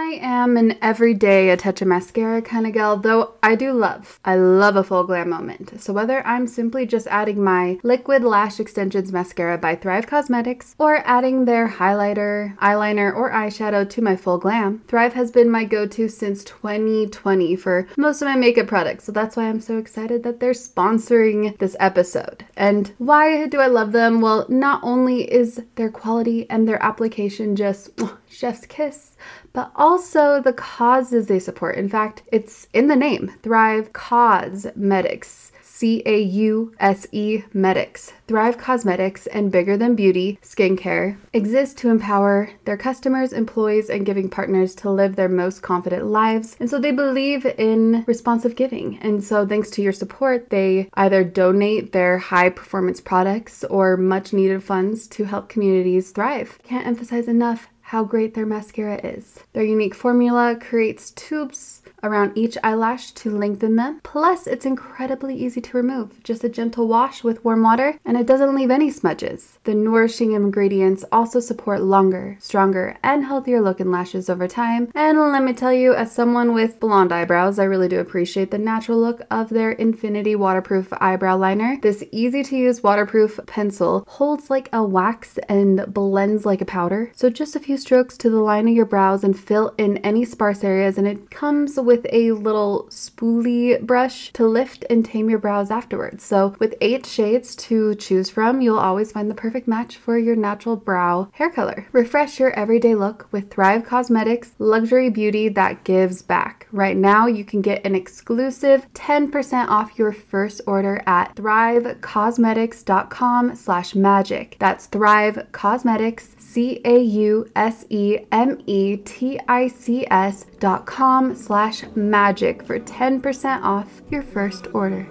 I am an everyday a touch of mascara kind of gal, though I love a full glam moment. So whether I'm simply just adding my Liquid Lash Extensions Mascara by Thrive Cosmetics or adding their highlighter, eyeliner, or eyeshadow to my full glam, Thrive has been my go-to since 2020 for most of my makeup products. So that's why I'm so excited that they're sponsoring this episode. And why do I love them? Well, not only is their quality and their application just chef's kiss, but also the causes they support. In fact, it's in the name, Thrive Cosmetics. C-A-U-S-E Medics. Thrive Cosmetics and Bigger Than Beauty Skincare exist to empower their customers, employees, and giving partners to live their most confident lives. And so they believe in responsive giving. And so thanks to your support, they either donate their high performance products or much needed funds to help communities thrive. Can't emphasize enough how great their mascara is. Their unique formula creates tubes around each eyelash to lengthen them. Plus, it's incredibly easy to remove. Just a gentle wash with warm water, and it doesn't leave any smudges. The nourishing ingredients also support longer, stronger, and healthier looking lashes over time. And let me tell you, as someone with blonde eyebrows, I really do appreciate the natural look of their Infinity Waterproof Eyebrow Liner. This easy-to-use waterproof pencil holds like a wax and blends like a powder. So just a few strokes to the line of your brows and fill in any sparse areas, and it comes with a little spoolie brush to lift and tame your brows afterwards. So with 8 shades to choose from, you'll always find the perfect match for your natural brow hair color. Refresh your everyday look with Thrive Cosmetics luxury beauty that gives back. Right now, you can get an exclusive 10% off your first order at thrivecosmetics.com/magic. That's Thrive Cosmetics, CAUSEMETICS.com/magic for 10% off your first order.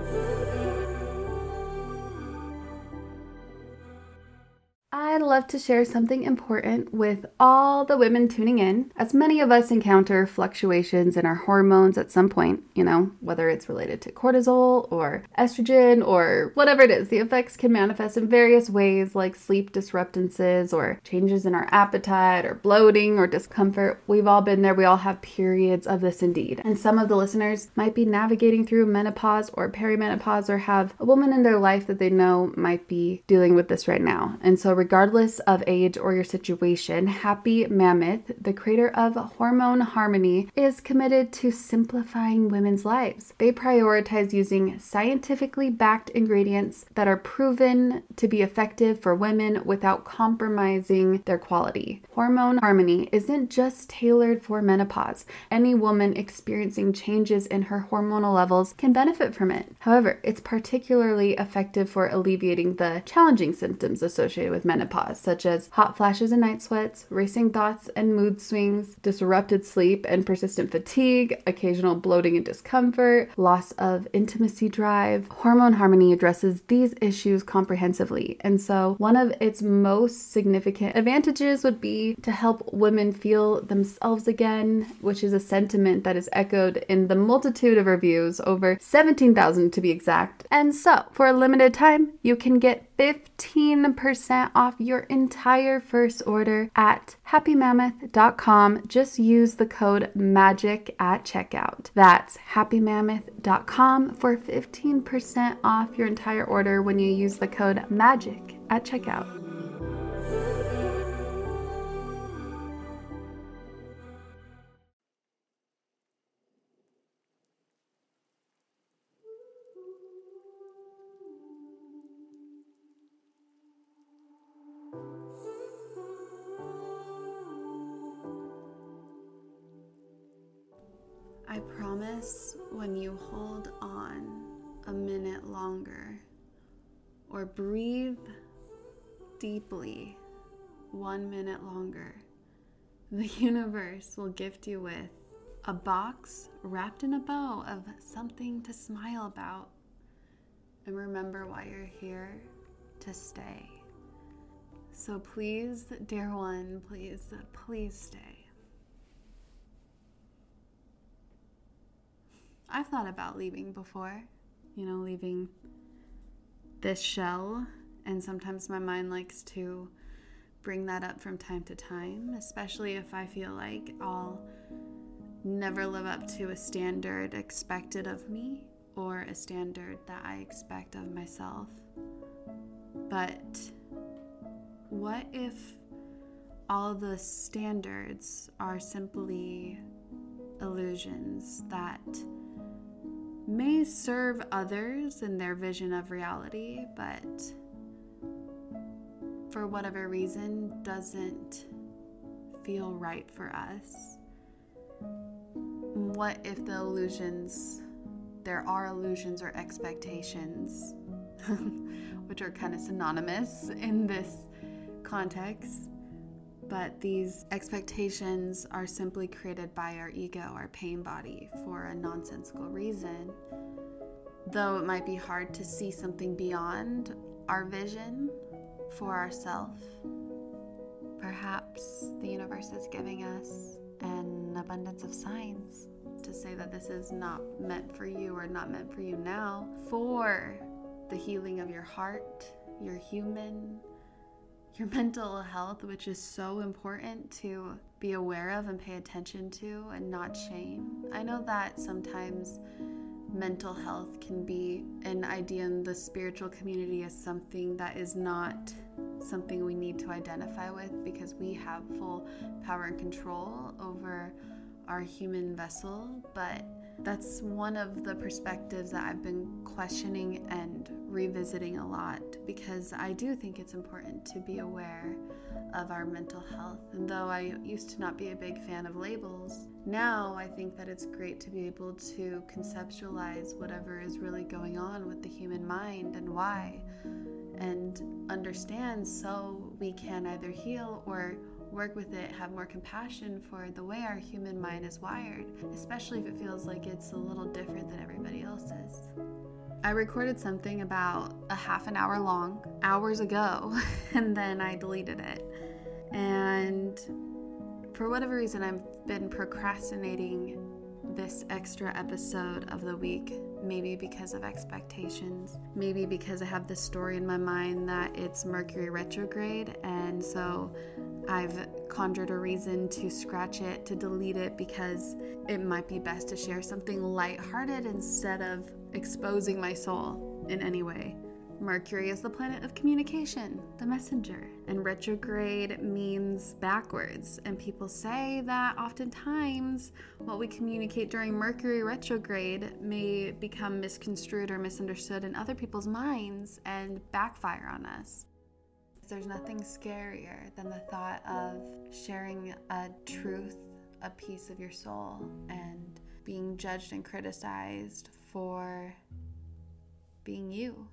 I'd love to share something important with all the women tuning in, as many of us encounter fluctuations in our hormones at some point, whether it's related to cortisol or estrogen or whatever it is. The effects can manifest in various ways, like sleep disruptances or changes in our appetite or bloating or discomfort. We've all been there. We all have periods of this indeed. And some of the listeners might be navigating through menopause or perimenopause or have a woman in their life that they know might be dealing with this right now. And so regardless of age or your situation, Happy Mammoth, the creator of Hormone Harmony, is committed to simplifying women's lives. They prioritize using scientifically backed ingredients that are proven to be effective for women without compromising their quality. Hormone Harmony isn't just tailored for menopause. Any woman experiencing changes in her hormonal levels can benefit from it. However, it's particularly effective for alleviating the challenging symptoms associated with menopause, such as hot flashes and night sweats, racing thoughts and mood swings, disrupted sleep and persistent fatigue, occasional bloating and discomfort, loss of intimacy drive. Hormone Harmony addresses these issues comprehensively, and so one of its most significant advantages would be to help women feel themselves again, which is a sentiment that is echoed in the multitude of reviews, over 17,000 to be exact. And so, for a limited time, you can get 15% off your entire first order at happymammoth.com. Just use the code MAGIC at checkout. That's happymammoth.com for 15% off your entire order when you use the code MAGIC at checkout. I promise when you hold on a minute longer or breathe deeply 1 minute longer, the universe will gift you with a box wrapped in a bow of something to smile about. And remember why you're here: to stay. So please, dear one, please stay. I've thought about leaving before, leaving this shell, and sometimes my mind likes to bring that up from time to time, especially if I feel like I'll never live up to a standard expected of me or a standard that I expect of myself. But what if all the standards are simply illusions that may serve others in their vision of reality, but for whatever reason doesn't feel right for us? What if the illusions, there are illusions or expectations, which are kind of synonymous in this context, but these expectations are simply created by our ego, our pain body, for a nonsensical reason. Though it might be hard to see something beyond our vision for ourselves, perhaps the universe is giving us an abundance of signs to say that this is not meant for you or not meant for you now, for the healing of your heart, your mental health, which is so important to be aware of and pay attention to and not shame. I know that sometimes mental health can be an idea in the spiritual community as something that is not something we need to identify with, because we have full power and control over our human vessel. But that's one of the perspectives that I've been questioning and revisiting a lot, because I do think it's important to be aware of our mental health. And though I used to not be a big fan of labels, now I think that it's great to be able to conceptualize whatever is really going on with the human mind and why, and understand, so we can either heal or work with it, have more compassion for the way our human mind is wired, especially if it feels like it's a little different than everybody else's. I recorded something about a half an hour long hours ago, and then I deleted it. And for whatever reason, I've been procrastinating this extra episode of the week, maybe because of expectations, maybe because I have this story in my mind that it's Mercury retrograde, and so I've conjured a reason to scratch it, to delete it, because it might be best to share something lighthearted instead of exposing my soul in any way. Mercury is the planet of communication, the messenger, and retrograde means backwards. And people say that oftentimes what we communicate during Mercury retrograde may become misconstrued or misunderstood in other people's minds and backfire on us. There's nothing scarier than the thought of sharing a truth, a piece of your soul, and being judged and criticized for being you.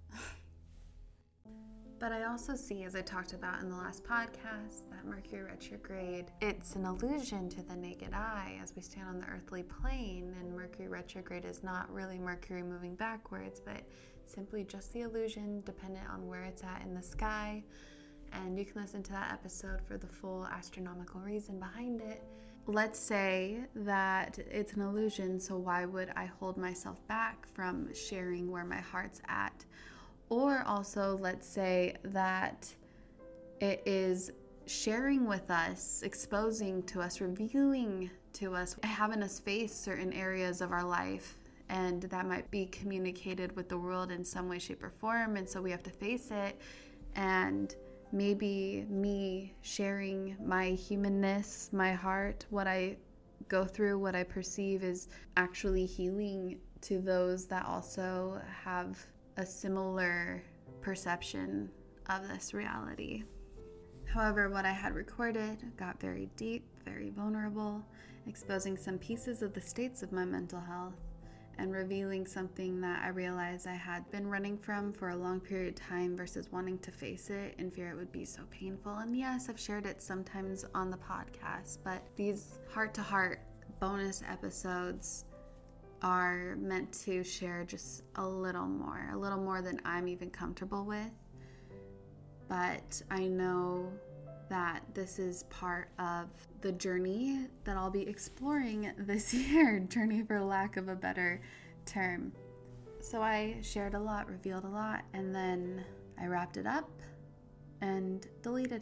But I also see, as I talked about in the last podcast, that Mercury retrograde, it's an illusion to the naked eye as we stand on the earthly plane, and Mercury retrograde is not really Mercury moving backwards, but simply just the illusion dependent on where it's at in the sky. And you can listen to that episode for the full astronomical reason behind it. Let's say that it's an illusion, so why would I hold myself back from sharing where my heart's at? Or also, let's say that it is sharing with us, exposing to us, revealing to us, having us face certain areas of our life, and that might be communicated with the world in some way, shape, or form, and so we have to face it. And maybe me sharing my humanness, my heart, what I go through, what I perceive is actually healing to those that also have a similar perception of this reality. However, what I had recorded got very deep, very vulnerable, exposing some pieces of the states of my mental health and revealing something that I realized I had been running from for a long period of time versus wanting to face it in fear it would be so painful. And yes, I've shared it sometimes on the podcast, but these heart-to-heart bonus episodes are meant to share just a little more than I'm even comfortable with. But I know that this is part of the journey that I'll be exploring this year, journey for lack of a better term. So I shared a lot, revealed a lot, and then I wrapped it up and deleted it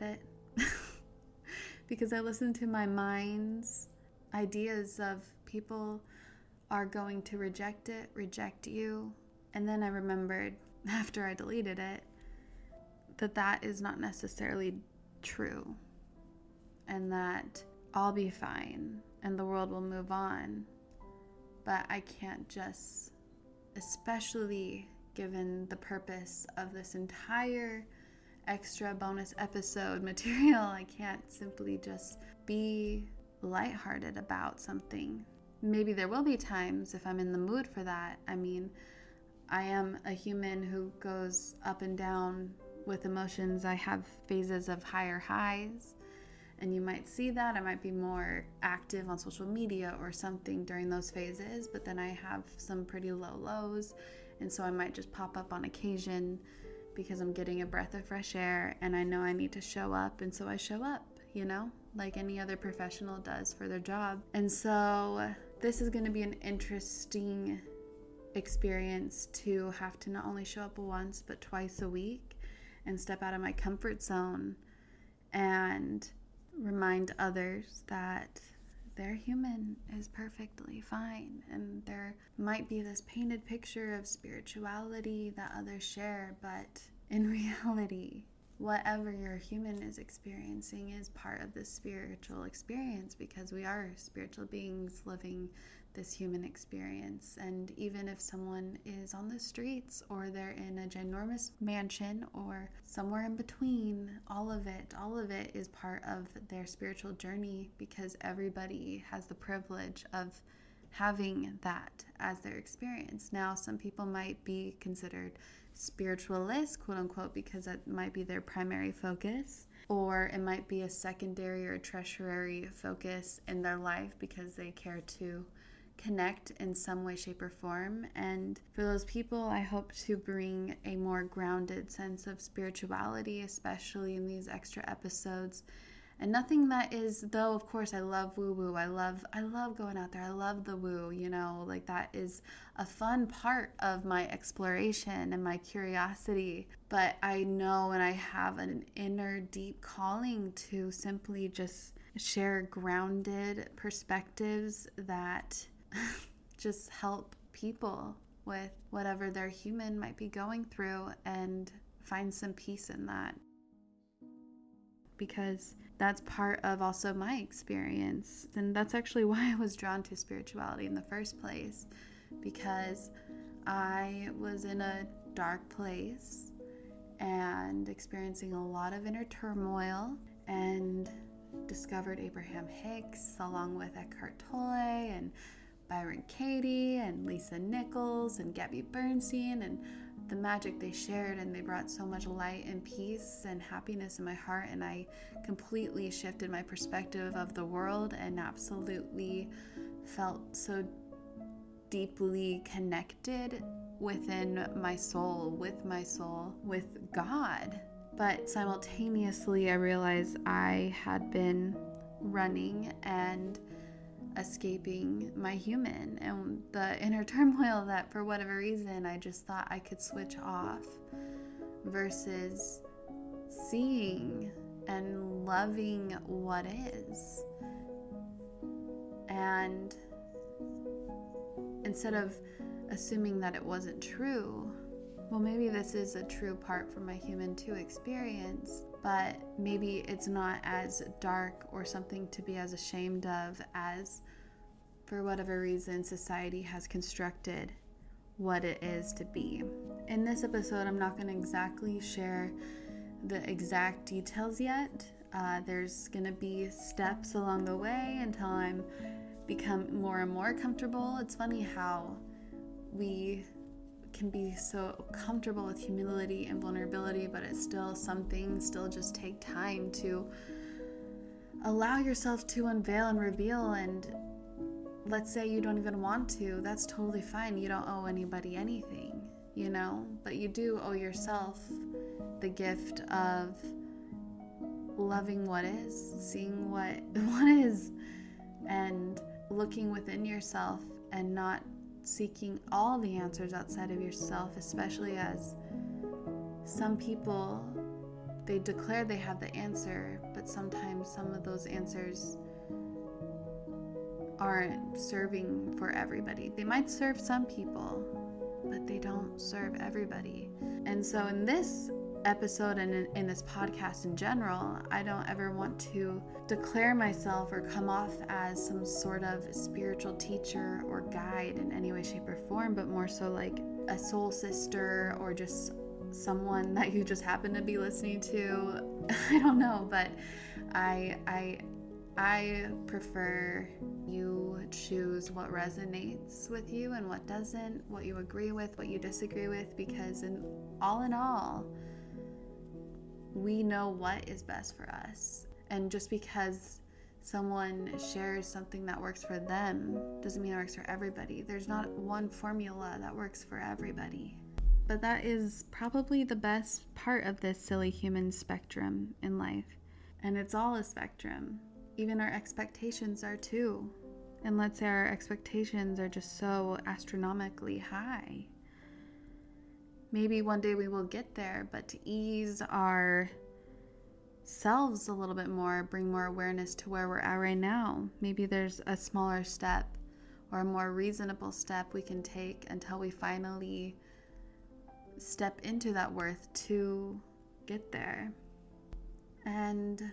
because I listened to my mind's ideas of people are going to reject you. And then I remembered after I deleted it that is not necessarily true, and that I'll be fine and the world will move on. But I can't just, especially given the purpose of this entire extra bonus episode material, I can't simply just be lighthearted about something. Maybe there will be times if I'm in the mood for that. I mean, I am a human who goes up and down with emotions. I have phases of higher highs, and you might see that. I might be more active on social media or something during those phases, but then I have some pretty low lows, and so I might just pop up on occasion because I'm getting a breath of fresh air and I know I need to show up, and so I show up, like any other professional does for their job. And so this is going to be an interesting experience to have to not only show up once but twice a week and step out of my comfort zone and remind others that their human is perfectly fine, and there might be this painted picture of spirituality that others share, but in reality, whatever your human is experiencing is part of the spiritual experience, because we are spiritual beings living this human experience. And even if someone is on the streets or they're in a ginormous mansion or somewhere in between, all of it is part of their spiritual journey, because everybody has the privilege of having that as their experience. Now, some people might be considered spiritualists, quote unquote, because that might be their primary focus, or it might be a secondary or tertiary focus in their life because they care to connect in some way, shape, or form. And for those people, I hope to bring a more grounded sense of spirituality, especially in these extra episodes. And nothing that is, though, of course, I love woo-woo. I love going out there. I love the woo, like that is a fun part of my exploration and my curiosity. But I know, and I have an inner deep calling to simply just share grounded perspectives that just help people with whatever their human might be going through and find some peace in that. Because that's part of also my experience. And that's actually why I was drawn to spirituality in the first place, because I was in a dark place and experiencing a lot of inner turmoil, and discovered Abraham Hicks along with Eckhart Tolle and Byron Katie and Lisa Nichols and Gabby Bernstein, and the magic they shared, and they brought so much light and peace and happiness in my heart. And I completely shifted my perspective of the world and absolutely felt so deeply connected within my soul, with God. But simultaneously, I realized I had been running and escaping my human and the inner turmoil that, for whatever reason, I just thought I could switch off, versus seeing and loving what is. And instead of assuming that it wasn't true, well, maybe this is a true part for my human to experience, but maybe it's not as dark or something to be as ashamed of as, for whatever reason, society has constructed what it is to be. In this episode, I'm not going to exactly share the exact details yet. There's going to be steps along the way until I'm become more and more comfortable. It's funny how we can be so comfortable with humility and vulnerability, but it's still, some things still just take time to allow yourself to unveil and reveal. And let's say you don't even want to, that's totally fine. You don't owe anybody anything, but you do owe yourself the gift of loving what is, seeing what is, and looking within yourself and not seeking all the answers outside of yourself, especially as some people, they declare they have the answer, but sometimes some of those answers aren't serving for everybody. They might serve some people, but they don't serve everybody. And so in this episode and in this podcast in general, I don't ever want to declare myself or come off as some sort of spiritual teacher or guide in any way, shape, or form, but more so like a soul sister or just someone that you just happen to be listening to. I don't know, but I prefer you choose what resonates with you and what doesn't, what you agree with, what you disagree with, because in all, we know what is best for us. And just because someone shares something that works for them doesn't mean it works for everybody. There's not one formula that works for everybody. But that is probably the best part of this silly human spectrum in life. And it's all a spectrum. Even our expectations are too. And let's say our expectations are just so astronomically high. Maybe one day we will get there, but to ease ourselves a little bit more, bring more awareness to where we're at right now, maybe there's a smaller step or a more reasonable step we can take until we finally step into that worth to get there. And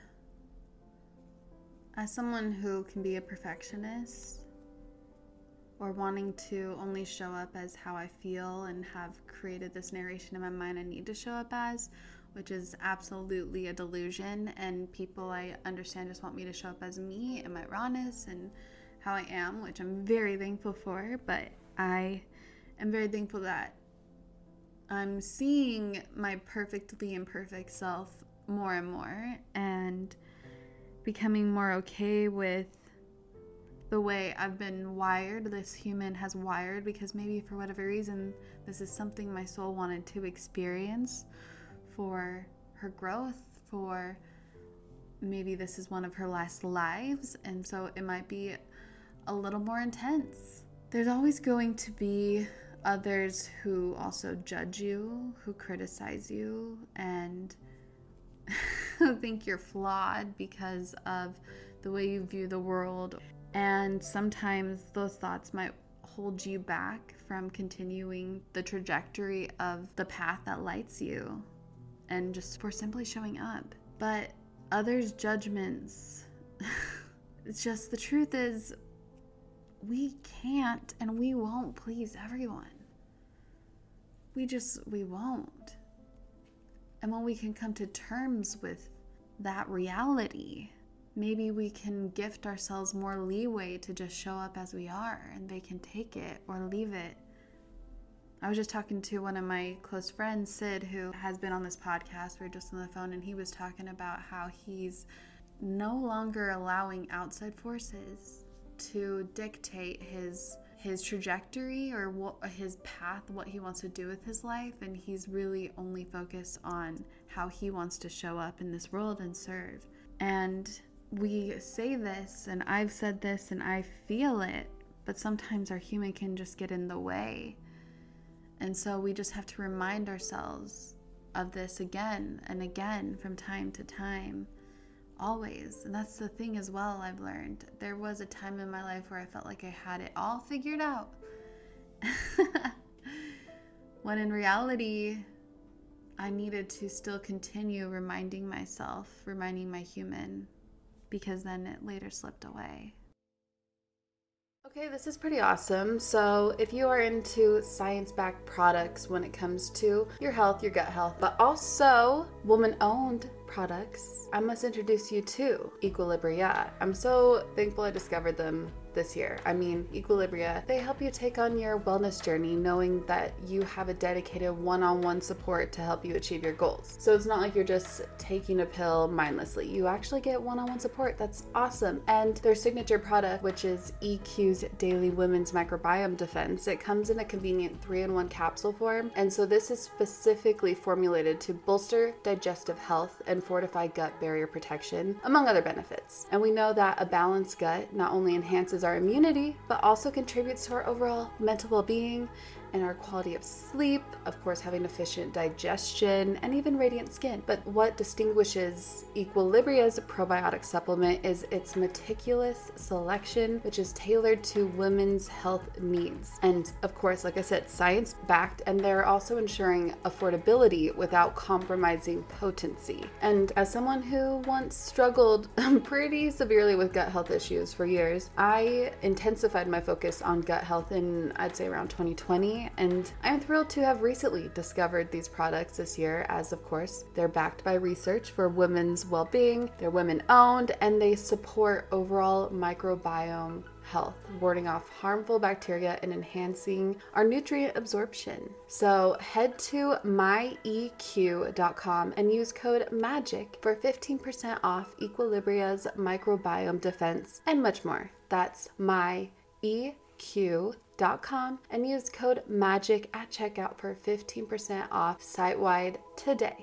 as someone who can be a perfectionist or wanting to only show up as how I feel and have created this narration in my mind I need to show up as, which is absolutely a delusion, and people I understand just want me to show up as me and my rawness and how I am, which I'm very thankful for, but I am very thankful that I'm seeing my perfectly imperfect self more and more and becoming more okay with the way I've been wired, this human has wired, because maybe for whatever reason, this is something my soul wanted to experience for her growth, for maybe this is one of her last lives, and so it might be a little more intense. There's always going to be others who also judge you, who criticize you, and who think you're flawed because of the way you view the world. And sometimes those thoughts might hold you back from continuing the trajectory of the path that lights you and just for simply showing up. But others' judgments, it's just the truth is we can't and we won't please everyone. We won't. And when we can come to terms with that reality, maybe we can gift ourselves more leeway to just show up as we are, and they can take it or leave it. I was just talking to one of my close friends, Sid, who has been on this podcast. We were just on the phone, and he was talking about how he's no longer allowing outside forces to dictate his trajectory or his path, what he wants to do with his life, and he's really only focused on how he wants to show up in this world and serve. And we say this, and I've said this, and I feel it, but sometimes our human can just get in the way. And so we just have to remind ourselves of this again and again from time to time, always. And that's the thing as well I've learned. There was a time in my life where I felt like I had it all figured out. When in reality, I needed to still continue reminding myself, reminding my human, because then it later slipped away. Okay, this is pretty awesome. So if you are into science-backed products when it comes to your health, your gut health, but also woman-owned products, I must introduce you to Equilibria. I'm so thankful I discovered them this year. I mean, Equilibria, they help you take on your wellness journey knowing that you have a dedicated one-on-one support to help you achieve your goals. So it's not like you're just taking a pill mindlessly. You actually get one-on-one support. That's awesome. And their signature product, which is EQ's Daily Women's Microbiome Defense, it comes in a convenient 3-in-1 capsule form. And so this is specifically formulated to bolster digestive health and fortify gut barrier protection, among other benefits. And we know that a balanced gut not only enhances our immunity, but also contributes to our overall mental well-being in our quality of sleep, of course, having efficient digestion, and even radiant skin. But what distinguishes Equilibria's probiotic supplement is its meticulous selection, which is tailored to women's health needs. And of course, like I said, science-backed, and they're also ensuring affordability without compromising potency. And as someone who once struggled pretty severely with gut health issues for years, I intensified my focus on gut health in, I'd say, around 2020, and I'm thrilled to have recently discovered these products this year, as of course they're backed by research for women's well-being, they're women-owned, and they support overall microbiome health, warding off harmful bacteria and enhancing our nutrient absorption. So head to myeq.com and use code MAGIC for 15% off Equilibria's microbiome defense and much more. That's myeq.com and use code MAGIC at checkout for 15% off site-wide today.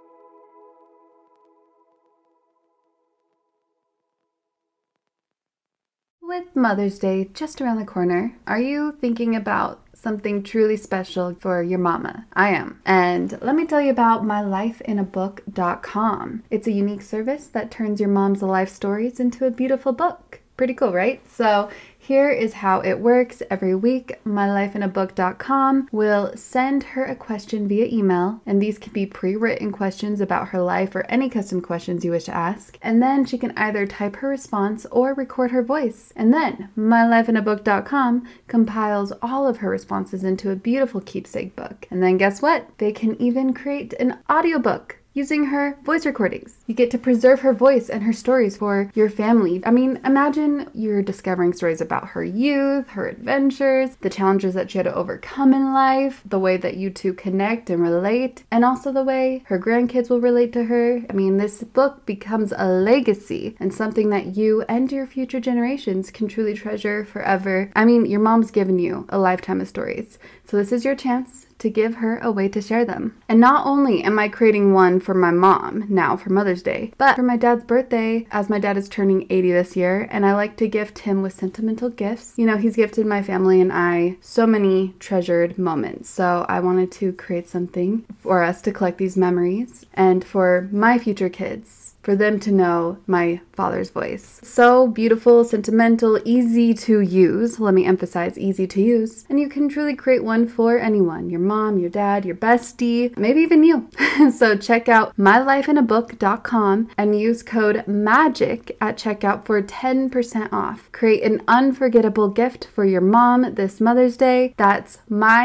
With Mother's Day just around the corner, are you thinking about something truly special for your mama? I am. And let me tell you about mylifeinabook.com. It's a unique service that turns your mom's life stories into a beautiful book. Pretty cool, right? So here is how it works. Every week, mylifeinabook.com will send her a question via email, and these can be pre-written questions about her life or any custom questions you wish to ask. And then she can either type her response or record her voice. And then mylifeinabook.com compiles all of her responses into a beautiful keepsake book. And then guess what? They can even create an audiobook using her voice recordings. You get to preserve her voice and her stories for your family. I mean, imagine you're discovering stories about her youth, her adventures, the challenges that she had to overcome in life, the way that you two connect and relate, and also the way her grandkids will relate to her. I mean, this book becomes a legacy and something that you and your future generations can truly treasure forever. I mean, your mom's given you a lifetime of stories, so this is your chance to give her a way to share them. And not only am I creating one for my mom now for Mother's Day, but for my dad's birthday, as my dad is turning 80 this year, and I like to gift him with sentimental gifts. You know, he's gifted my family and I so many treasured moments. So I wanted to create something for us to collect these memories and for my future kids, for them to know my father's voice. So beautiful, sentimental, easy to use. Let me emphasize easy to use. And you can truly create one for anyone, your mom, your dad, your bestie, maybe even you. So check out mylifeinabook.com and use code MAGIC at checkout for 10% off. Create an unforgettable gift for your mom this Mother's Day. That's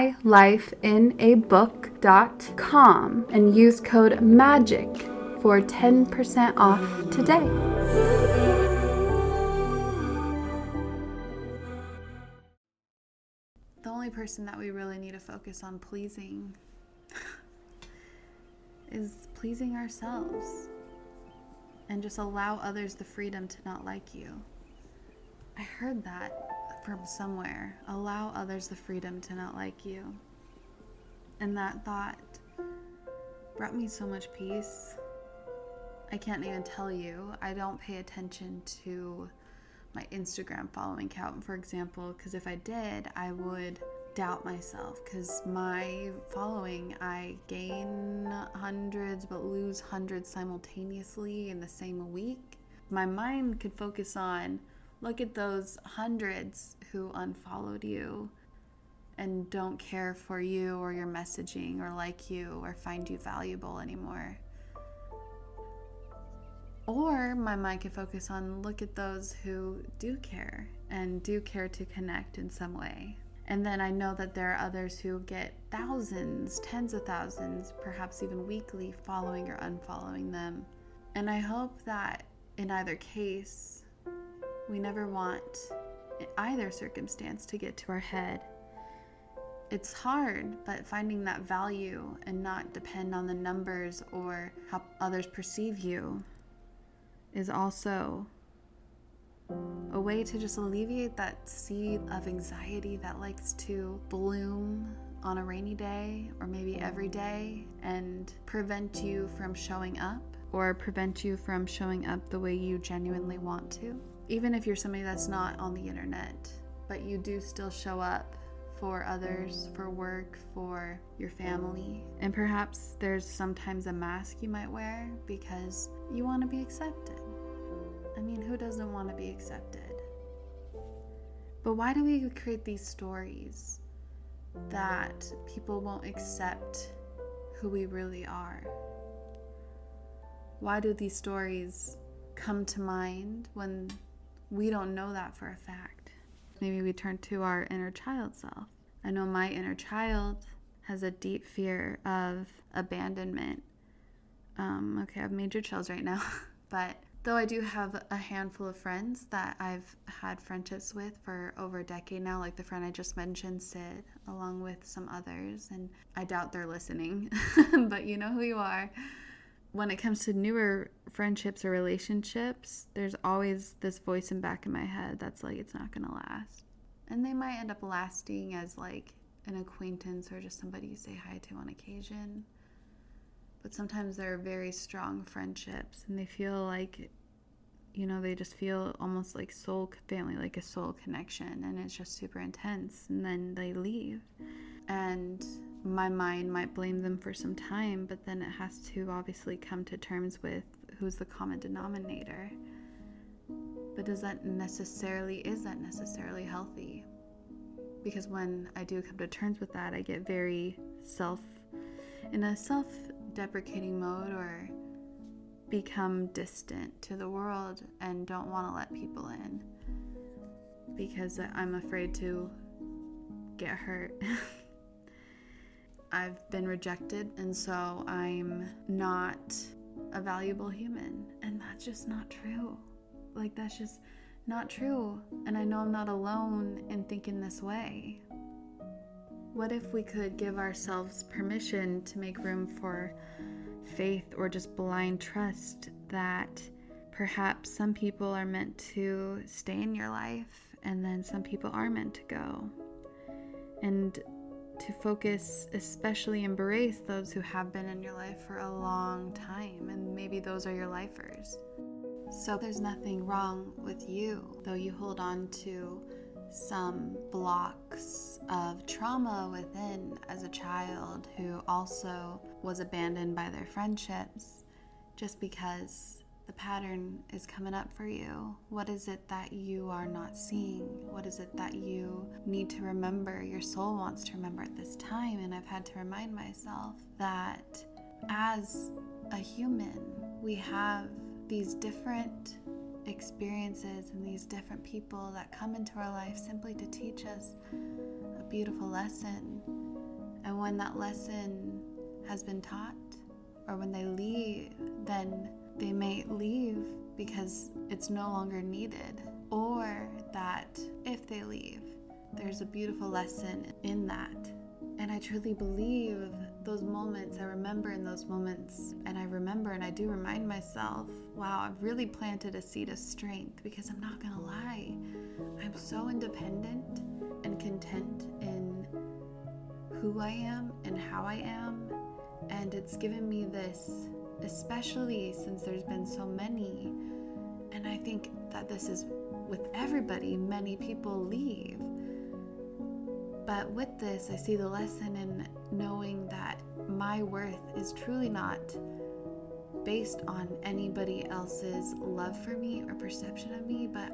mylifeinabook.com and use code MAGIC for 10% off today. The only person that we really need to focus on pleasing is pleasing ourselves and just allow others the freedom to not like you. I heard that from somewhere. Allow others the freedom to not like you. And that thought brought me so much peace. I can't even tell you. I don't pay attention to my Instagram following count, for example, because if I did, I would doubt myself, because my following, I gain hundreds but lose hundreds simultaneously in the same week. My mind could focus on, look at those hundreds who unfollowed you and don't care for you or your messaging or like you or find you valuable anymore. Or my mind could focus on, look at those who do care and do care to connect in some way. And then I know that there are others who get thousands, tens of thousands, perhaps even weekly following or unfollowing them. And I hope that in either case, we never want in either circumstance to get to our head. It's hard, but finding that value and not depend on the numbers or how others perceive you is also a way to just alleviate that seed of anxiety that likes to bloom on a rainy day or maybe every day and prevent you from showing up or prevent you from showing up the way you genuinely want to. Even if you're somebody that's not on the internet, but you do still show up for others, for work, for your family. And perhaps there's sometimes a mask you might wear because you want to be accepted. I mean, who doesn't want to be accepted? But why do we create these stories that people won't accept who we really are? Why do these stories come to mind when we don't know that for a fact? Maybe we turn to our inner child self. I know my inner child has a deep fear of abandonment. Okay, I have major chills right now. But though I do have a handful of friends that I've had friendships with for over a decade now, like the friend I just mentioned, Sid, along with some others, and I doubt they're listening, but you know who you are. When it comes to newer friendships or relationships, there's always this voice in back of my head that's like, it's not gonna last. And they might end up lasting as like an acquaintance or just somebody you say hi to on occasion. But sometimes they're very strong friendships and they feel like, you know, they just feel almost like soul family, like a soul connection, and it's just super intense, and then they leave. And my mind might blame them for some time, but then it has to obviously come to terms with who's the common denominator. But is that necessarily healthy? Because when I do come to terms with that, I get very in a self-deprecating mode, or become distant to the world and don't want to let people in because I'm afraid to get hurt. I've been rejected, and so I'm not a valuable human, and that's just not true. Like, that's just not true, and I know I'm not alone in thinking this way. What if we could give ourselves permission to make room for faith or just blind trust that perhaps some people are meant to stay in your life and then some people are meant to go? And to focus, especially embrace those who have been in your life for a long time, and maybe those are your lifers. So there's nothing wrong with you, though you hold on to some blocks of trauma within as a child who also was abandoned by their friendships, just because the pattern is coming up for you. What is it that you are not seeing? What is it that you need to remember, your soul wants to remember at this time? And I've had to remind myself that as a human, we have these different experiences and these different people that come into our life simply to teach us a beautiful lesson. And when that lesson has been taught, or when they leave, then they may leave because it's no longer needed, or that if they leave, there's a beautiful lesson in that. And I truly believe those moments, I remember in those moments, and I do remind myself, wow, I've really planted a seed of strength, because I'm not gonna lie, I'm so independent and content in who I am and how I am, and it's given me this, especially since there's been so many, and I think that this is with everybody, many people leave. But with this, I see the lesson in knowing that my worth is truly not based on anybody else's love for me or perception of me, but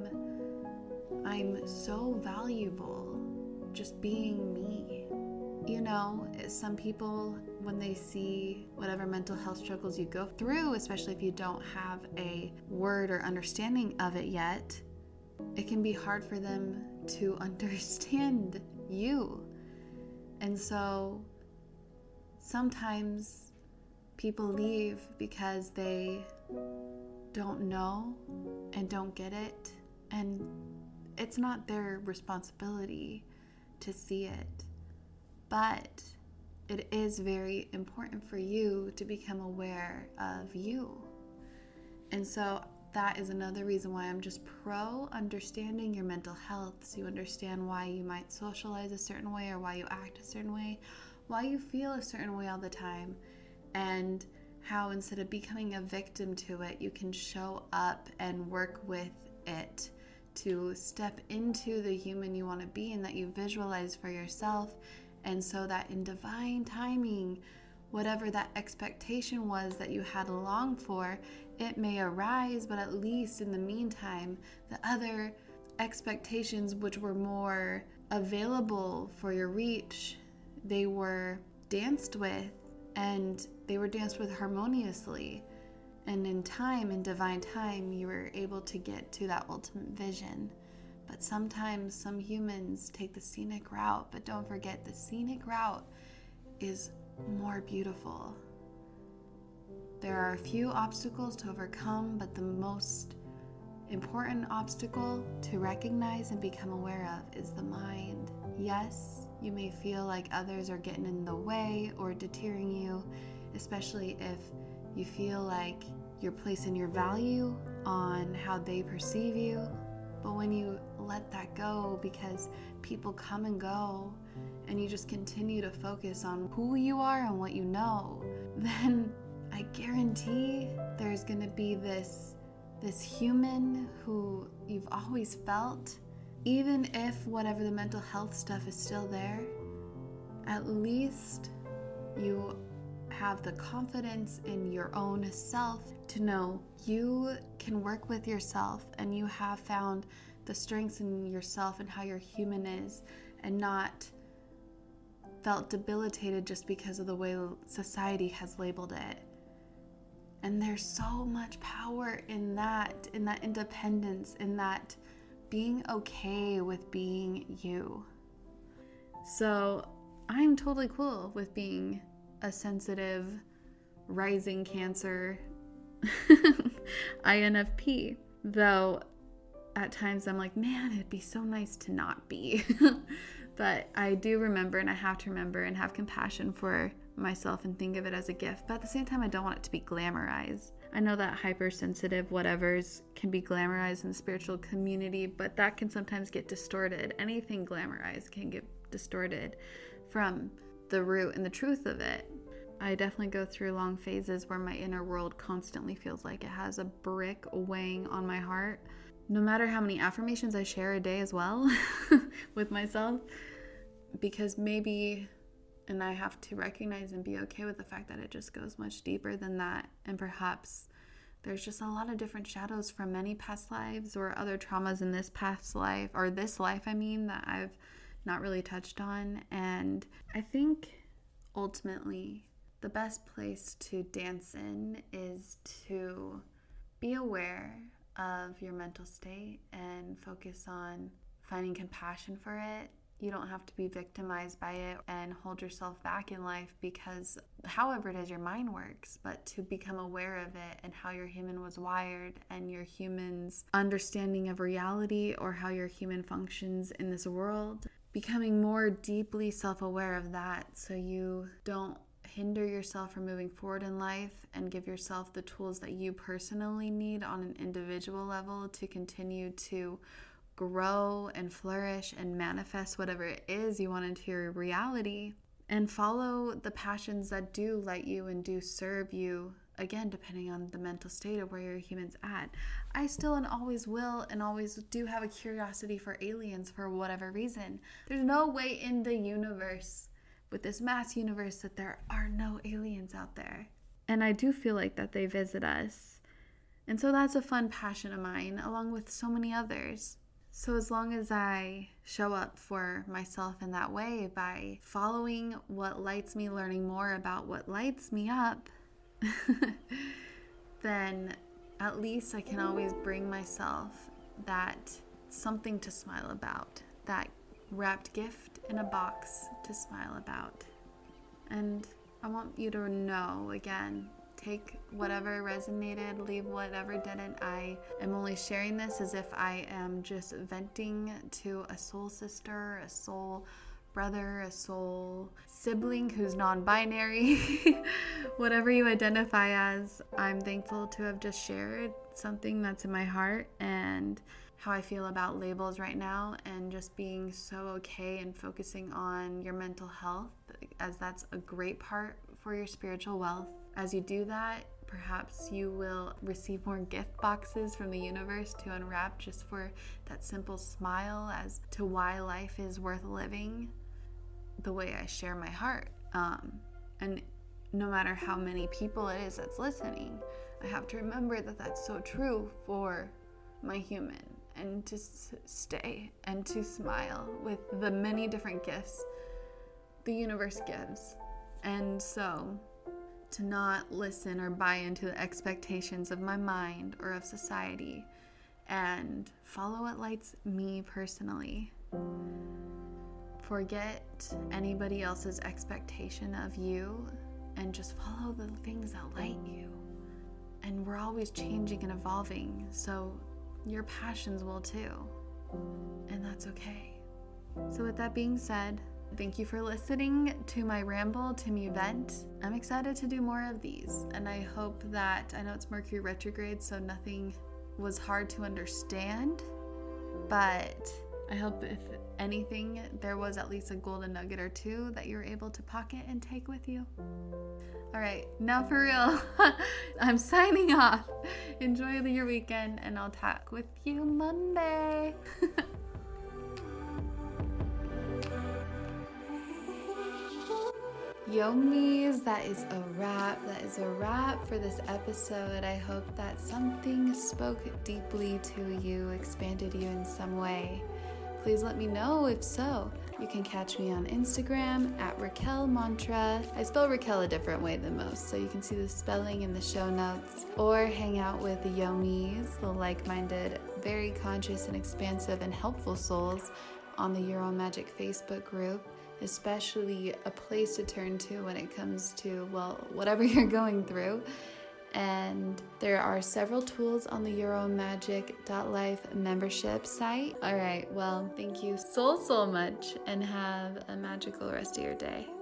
I'm so valuable just being me. You know, some people, when they see whatever mental health struggles you go through, especially if you don't have a word or understanding of it yet, it can be hard for them to understand you. And so sometimes people leave because they don't know and don't get it, and it's not their responsibility to see it, but it is very important for you to become aware of you. And so that is another reason why I'm just pro understanding your mental health, so you understand why you might socialize a certain way, or why you act a certain way, why you feel a certain way all the time, and how instead of becoming a victim to it, you can show up and work with it to step into the human you want to be and that you visualize for yourself. And so that in divine timing, whatever that expectation was that you had longed for, it may arise, but at least in the meantime, the other expectations which were more available for your reach, they were danced with, and they were danced with harmoniously. And in time, in divine time, you were able to get to that ultimate vision. But sometimes some humans take the scenic route, but don't forget the scenic route is more beautiful. There are a few obstacles to overcome, but the most important obstacle to recognize and become aware of is the mind. Yes, you may feel like others are getting in the way or deterring you, especially if you feel like you're placing your value on how they perceive you. But when you let that go, because people come and go, and you just continue to focus on who you are and what you know, then I guarantee there's going to be this human who you've always felt. Even if whatever the mental health stuff is still there, at least you have the confidence in your own self to know you can work with yourself, and you have found the strengths in yourself and how your human is, and not felt debilitated just because of the way society has labeled it. And there's so much power in that independence, in that being okay with being you. So I'm totally cool with being a sensitive, rising Cancer INFP, though at times I'm like, man, it'd be so nice to not be. But I do remember, and I have to remember and have compassion for myself and think of it as a gift. But at the same time, I don't want it to be glamorized. I know that hypersensitive whatevers can be glamorized in the spiritual community, but that can sometimes get distorted. Anything glamorized can get distorted from the root and the truth of it. I definitely go through long phases where my inner world constantly feels like it has a brick weighing on my heart. No matter how many affirmations I share a day as well with myself, because maybe, and I have to recognize and be okay with the fact that it just goes much deeper than that, and perhaps there's just a lot of different shadows from many past lives or other traumas in this past life, or this life, that I've not really touched on. And I think ultimately the best place to dance in is to be aware of your mental state and focus on finding compassion for it. You don't have to be victimized by it and hold yourself back in life, because however it is your mind works, but to become aware of it and how your human was wired and your human's understanding of reality, or how your human functions in this world, becoming more deeply self-aware of that so you don't hinder yourself from moving forward in life, and give yourself the tools that you personally need on an individual level to continue to grow and flourish and manifest whatever it is you want into your reality, and follow the passions that do light you and do serve you, again, depending on the mental state of where your human's at. I still and always will and always do have a curiosity for aliens for whatever reason. There's no way in the universe, with this mass universe, that there are no aliens out there. And I do feel like that they visit us. And so that's a fun passion of mine, along with so many others. So as long as I show up for myself in that way by following what lights me, learning more about what lights me up, then at least I can always bring myself that something to smile about, that wrapped gift in a box to smile about. And I want you to know, again, take whatever resonated, leave whatever didn't. I am only sharing this as if I am just venting to a soul sister, a soul brother, a soul sibling who's non-binary, whatever you identify as. I'm thankful to have just shared something that's in my heart and how I feel about labels right now, and just being so okay and focusing on your mental health, as that's a great part for your spiritual wealth. As you do that, Perhaps you will receive more gift boxes from the universe to unwrap just for that simple smile as to why life is worth living the way I share my heart. And no matter how many people it is that's listening, I have to remember that that's so true for my human, and to stay and to smile with the many different gifts the universe gives. And so to not listen or buy into the expectations of my mind or of society, and follow what lights me personally. Forget anybody else's expectation of you and just follow the things that light you. And we're always changing and evolving, so your passions will too. And that's okay. So with that being said, thank you for listening to my ramble, to me vent. I'm excited to do more of these, and I hope that, I know it's Mercury retrograde, so nothing was hard to understand, but I hope if anything, there was at least a golden nugget or two that you were able to pocket and take with you. All right, now for real, I'm signing off. Enjoy your weekend, and I'll talk with you Monday. Yomis, that is a wrap. That is a wrap for this episode. I hope that something spoke deeply to you, expanded you in some way. Please let me know if so. You can catch me on Instagram at Raquel Mantra. I spell Raquel a different way than most, so you can see the spelling in the show notes. Or hang out with the Yomis, the like-minded, very conscious and expansive and helpful souls on the Your Own Magic Facebook group. Especially a place to turn to when it comes to, well, whatever you're going through. And there are several tools on the yourownmagic.life membership site. All right, well, thank you so much, and have a magical rest of your day.